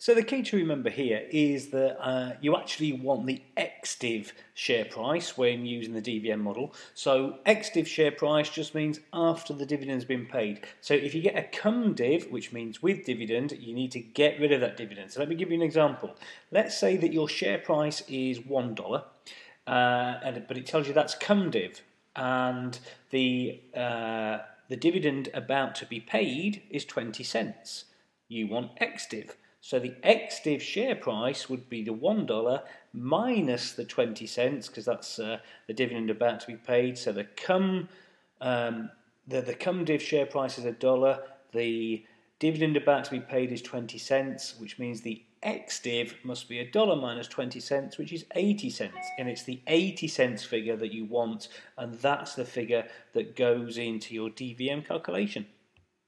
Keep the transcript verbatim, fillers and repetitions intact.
So the key to remember here is that uh, you actually want the ex-div share price when using the D V M model. So ex-div share price just means after the dividend has been paid. So if you get a cum-div, which means with dividend, you need to get rid of that dividend. So let me give you an example. Let's say that your share price is one dollar, uh, and, but it tells you that's cum-div, and the, uh, the dividend about to be paid is twenty cents. You want ex-div. So the ex-div share price would be the one dollar minus the twenty cents, because that's uh, the dividend about to be paid. So the cum um, the, the cum-div share price is a dollar. The dividend about to be paid is twenty cents, which means the ex-div must be a dollar minus twenty cents, which is eighty cents. And it's the eighty cents figure that you want, and that's the figure that goes into your D V M calculation.